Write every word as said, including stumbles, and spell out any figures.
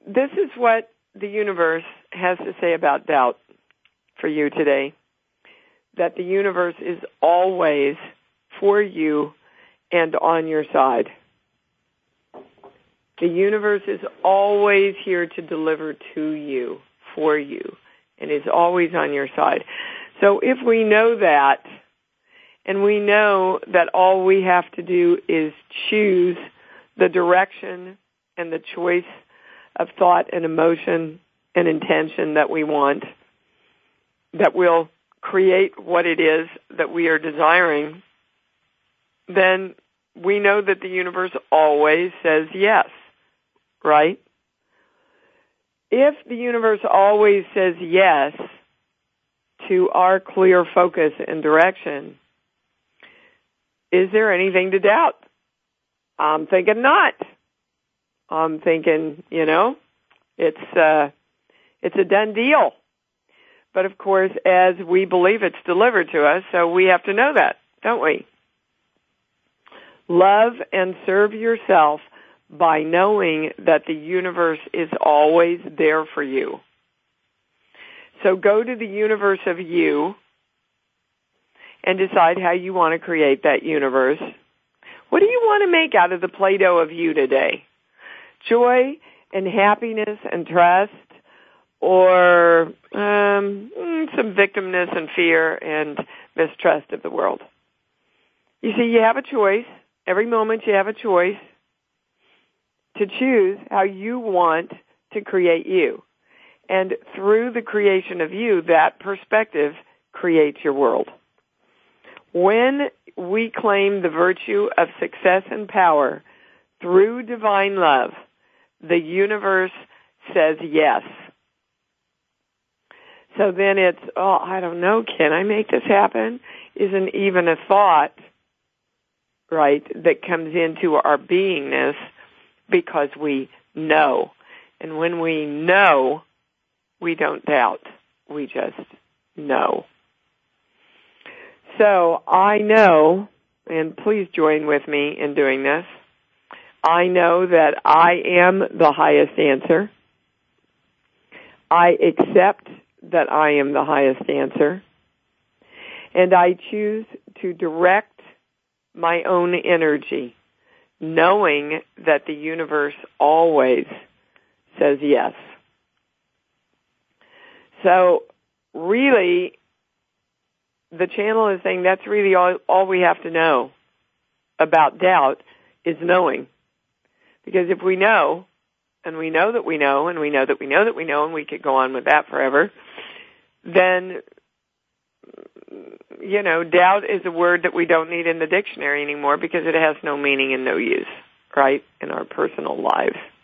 this is what the universe has to say about doubt for you today, that the universe is always for you and on your side. The universe is always here to deliver to you, for you, and is always on your side. So if we know that, and we know that all we have to do is choose the direction and the choice of thought and emotion and intention that we want, that will create what it is that we are desiring, then we know that the universe always says yes, right? If the universe always says yes to our clear focus and direction, is there anything to doubt? I'm thinking not. I'm thinking, you know, it's uh, it's a done deal. But of course, as we believe it's delivered to us, so we have to know that, don't we? Love and serve yourself by knowing that the universe is always there for you. So go to the universe of you and decide how you want to create that universe. What do you want to make out of the Play-Doh of you today? Joy and happiness and trust, or um, some victimness and fear and mistrust of the world? You see, you have a choice. Every moment you have a choice to choose how you want to create you. And through the creation of you, that perspective creates your world. When we claim the virtue of success and power through divine love, the universe says yes. So then it's, oh, I don't know, can I make this happen? Isn't even a thought, right, that comes into our beingness because we know. And when we know, we don't doubt. We just know. So I know, and please join with me in doing this, I know that I am the highest answer. I accept that I am the highest answer. And I choose to direct my own energy, knowing that the universe always says yes. So really, the channel is saying that's really all, all we have to know about doubt is knowing. Because if we know, and we know that we know, and we know that we know that we know, and we could go on with that forever, then, you know, doubt is a word that we don't need in the dictionary anymore because it has no meaning and no use, right, in our personal lives.